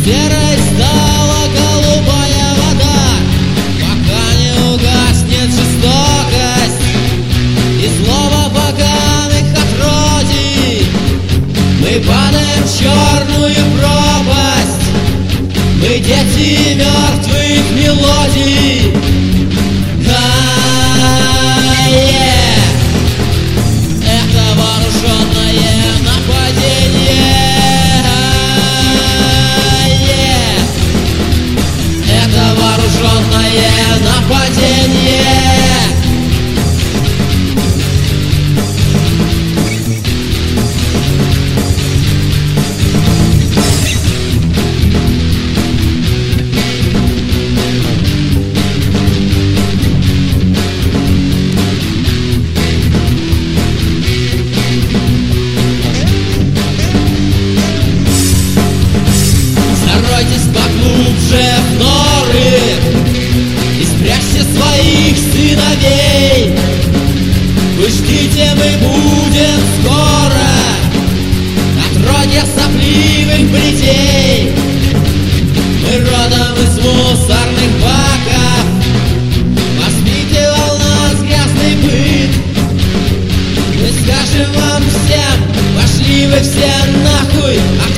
Серой стала голубая вода, пока не угаснет жестокость и злоба поганых отродий. Мы падаем в черную пропасть, мы дети мертвых мелодий. Это вооруженное нападение. Это вооруженное нападение. Заройтесь поглубже в норы и спрячьте своих сыновей. Вы ждите, мы будем скоро, отродья сопливых плетей. Мы родом из мусорных баков, воспитывал нас грязный быт. Мы скажем вам всем: пошли вы все нахуй.